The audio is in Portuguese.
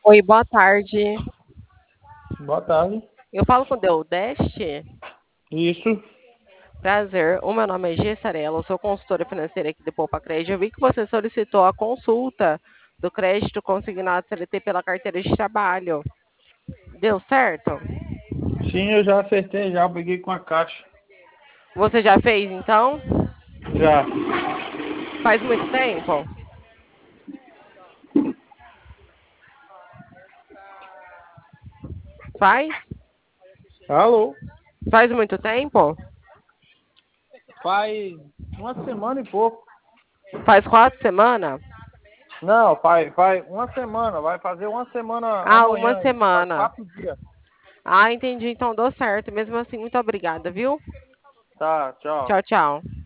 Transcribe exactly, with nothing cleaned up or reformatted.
Oi, boa tarde. Boa tarde. Eu falo com o Deodeste. Isso. Prazer. O meu nome é G. Sarela, eu sou consultora financeira aqui do Poupa Crédito. Eu vi que você solicitou a consulta do crédito consignado C L T pela carteira de trabalho. Deu certo? Sim, eu já acertei, já peguei com a caixa. Você já fez, então? Já. Faz muito tempo? Faz? Alô? Faz muito tempo? Faz uma semana e pouco. Faz quatro semanas? Não, faz, faz uma semana. Vai fazer uma semana Ah, uma amanhã. Faz semana. quatro dias. Ah, entendi. Então deu certo. Mesmo assim, muito obrigada, viu? Tá, tchau. Tchau, tchau.